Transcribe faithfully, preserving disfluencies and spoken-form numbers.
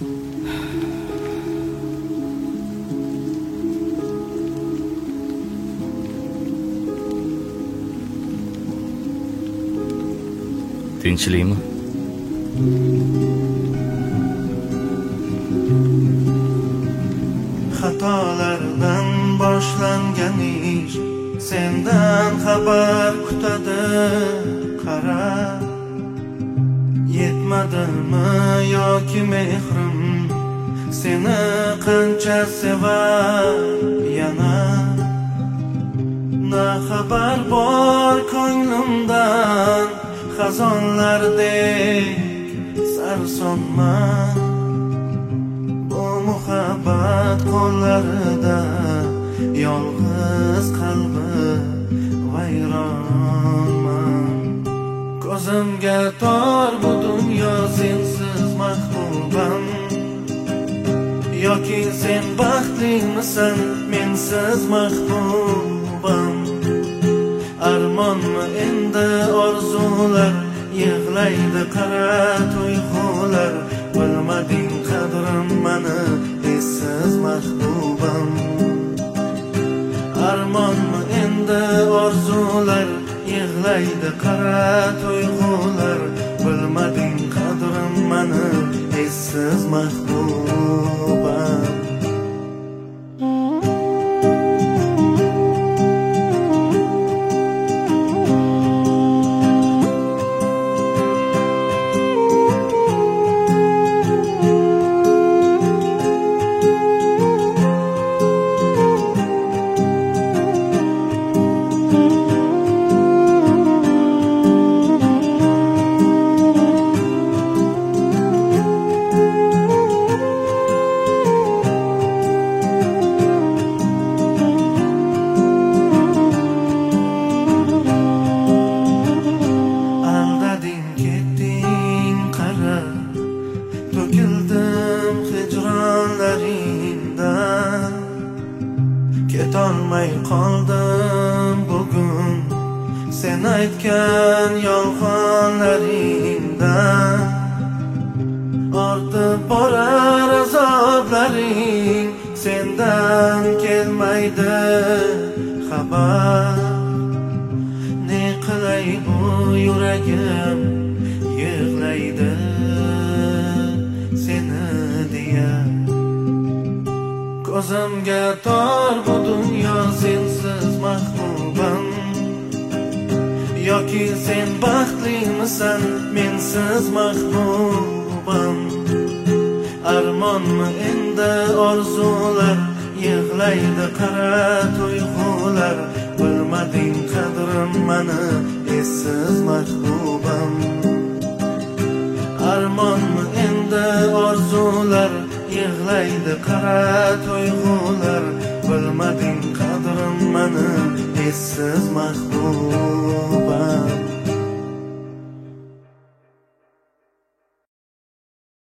Tinchlikmi? Xatolardan boshlangan ish sendan xabar kutadi. Qara, yetmadimi yoki mehrim seni qancha sevar yana. Na xabar bor ko'nglimdan xazonlardek sarsonman. Bu muhabbat qo'llarida yolg'iz qalbi vayronman. Ko'zimga tor bu dunyo sensiz mahbubam. Yoki sen baxtlimisan mensiz mahbubam. Armonmi endi orzular, yig'laydi qara tuyg'ular. Bilmading qadrim mani essiz mahbubam. Armonmi endi orzular, yig'laydi qara tuyg'ular. Bilmading qadrim mani essiz mahbubam. To'kildim hijronlaringdan, ketolmay qoldim bugun sen aytgan yolg'onlaringdan. Ortib borar azoblaring, sendan kelmaydi xabar. Ne qilay bu yuragim yig'laydi seni deya. Ko'zimga tor bu dunyo sensiz mahbubam. Yoki sen baxtlimisan mensiz mahbubam. Armonmi endi orzular, yig'laydi qara tuyg'ular. Bilmading qadrim mani essiz mahbubam. Armonmi endi orzular, yig'laydi qara tuyg'ular. Bilmading qadrim mani essiz mahbubam.